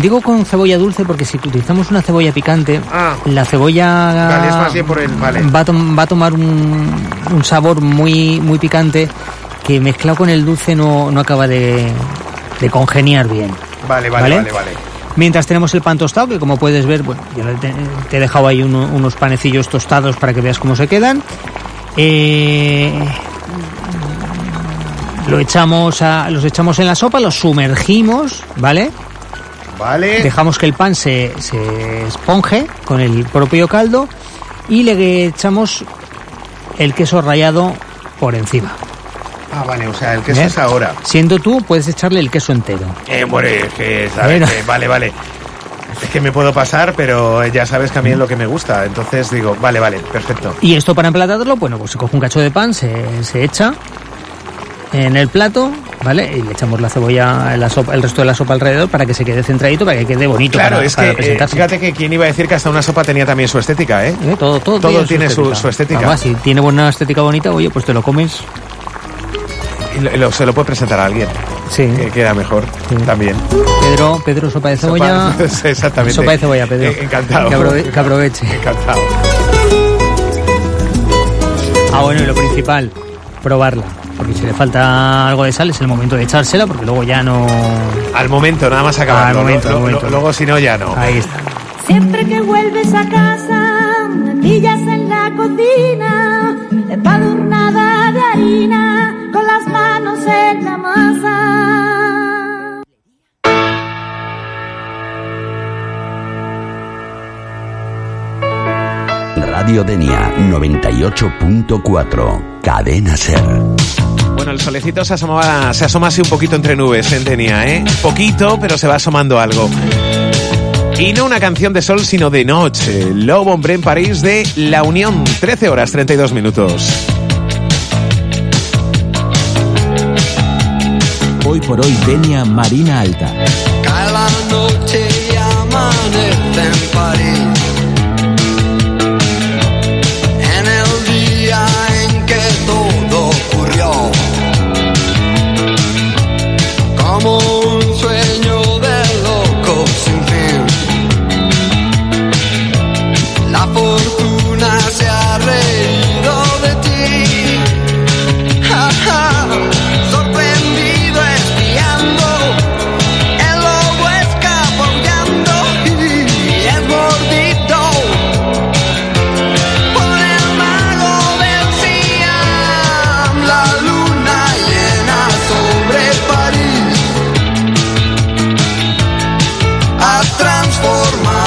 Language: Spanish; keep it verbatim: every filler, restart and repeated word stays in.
digo con cebolla dulce porque si utilizamos una cebolla picante, ah, la cebolla vale, es más bien por el, vale. va, a to- va a tomar un, un sabor muy, muy picante que mezclado con el dulce no, no acaba de, de congeniar bien. Vale, vale, ¿Vale? vale, vale. Mientras tenemos el pan tostado, que como puedes ver, bueno, yo te, te he dejado ahí uno, unos panecillos tostados para que veas cómo se quedan. Eh, lo echamos a, los echamos en la sopa, los sumergimos, ¿vale? Vale. Dejamos que el pan se, se esponje con el propio caldo y le echamos el queso rallado por encima. Ah, vale, o sea, el queso ¿Eh? es ahora. Siendo tú, puedes echarle el queso entero. Eh, bueno, es que, ¿sabes? Bueno. Que, vale, vale. Es que me puedo pasar, pero ya sabes que a mí es lo que me gusta. Entonces digo, vale, vale, perfecto. Y esto para emplatarlo, bueno, pues se coge un cacho de pan, se, se echa en el plato, ¿vale? Y le echamos la cebolla, la sopa, el resto de la sopa alrededor para que se quede centradito, para que quede bonito. Claro, para, es para que, eh, presentarse. fíjate que quien iba a decir que hasta una sopa tenía también su estética, ¿eh? ¿Eh? Todo, todo, Todo tiene su, su estética. Además, si tiene buena estética bonita, oye, pues te lo comes. Y lo- lo- se lo puede presentar a alguien, Sí. que queda mejor Sí. también. Pedro, Pedro, sopa de cebolla. Sopa- exactamente. Sopa de cebolla, Pedro. Eh, encantado. Que, aprove- que aproveche. Encantado. Ah, bueno, y lo principal, probarla. Porque si le falta algo de sal es el momento de echársela, porque luego ya no... Al momento, nada más acabar. Al momento, Lo- al lo- momento. Luego, si no, ya no. Ahí está. Siempre que vuelves a casa, me pillas en la cocina, empadurnada de harina, con las manos en la masa. Radio Denia noventa y ocho punto cuatro, Cadena Ser. Bueno, el solecito se asoma, se asoma así un poquito entre nubes en Denia, ¿eh? Poquito, pero se va asomando algo. Y no una canción de sol, sino de noche. Lobo Hombre en París de La Unión, trece horas treinta y dos minutos. Hoy por hoy Denia Marina Alta. Cae la noche y amanece en París. En el día en que todo ocurrió, como un sueño de loco sin fin. La fortuna se ha reído de ti. Ja, ja. Sorprendido espiando, el lobo escapa aullando y es mordido por el mago del Siam. La luna llena sobre París ha transformado